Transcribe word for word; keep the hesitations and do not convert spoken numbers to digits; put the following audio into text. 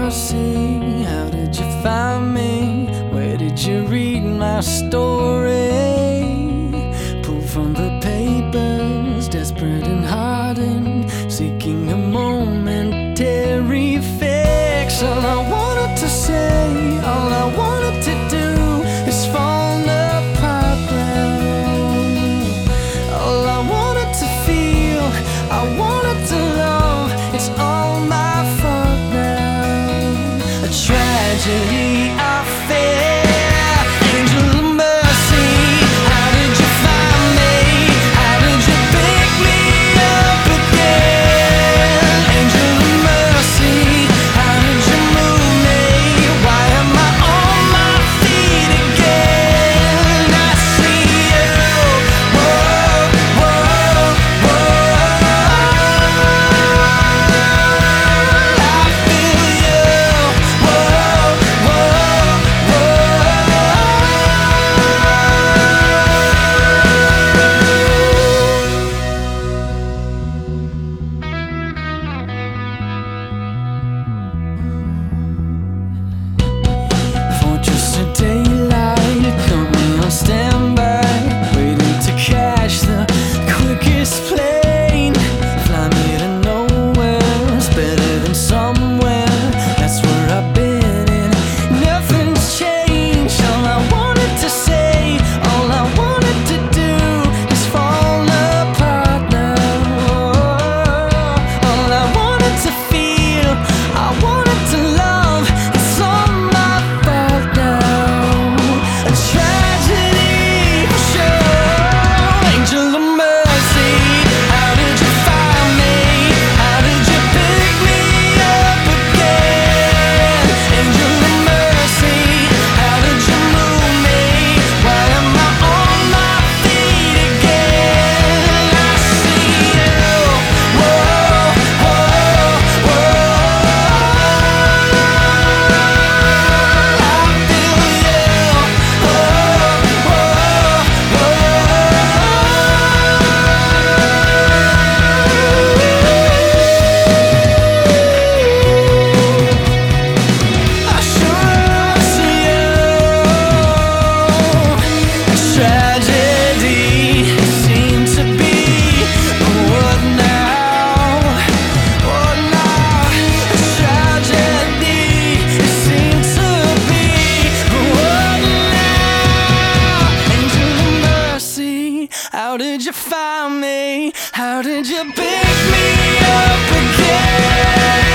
mercy, how did you find me? Where did you read my story? Pulled from the papers, desperate and hardened, seeking a momentary fix. All I wanted to say, all I wanted to do is fall apart now. All I wanted to feel, I wanted to love, it's all my fault now. A tragedy I fear. Angel of mercy, how did you find me? How did you pick me up again? Angel of mercy, how did you move me? Why am I on my feet again? I see you, whoa, whoa, whoa. I feel you, whoa, whoa, Fortress of daylight, coming on standby, waiting to catch the quickest plane. Fly me to nowhere, it's better than somewhere. That's where I've been and nothing's changed. All I wanted to say, all I wanted to do is fall apart now. All I wanted to feel, I wanted to love, it's all my fault now. A tragedy for sure. Angel of mercy, how did you find me? How did you pick me up again? Angel of mercy, how did you move me? Why am I on my feet again? I see you, whoa, whoa, whoa. I feel you, whoa, I sure see you. Tragedy seems to be what now? What now? Tragedy seems to be what now? Angel of mercy, how did you find me? How did you pick me up again?